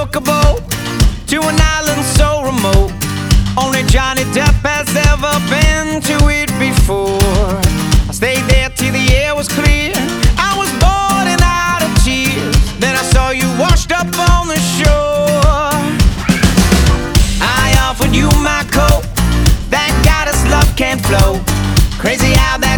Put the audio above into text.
took a boat to an island so remote. Only Johnny Depp has ever been to it before. I stayed there till the air was clear. I was bored and out of tears. Then I saw you washed up on the shore. I offered you my coat. Thank God this love can't flow. Crazy how that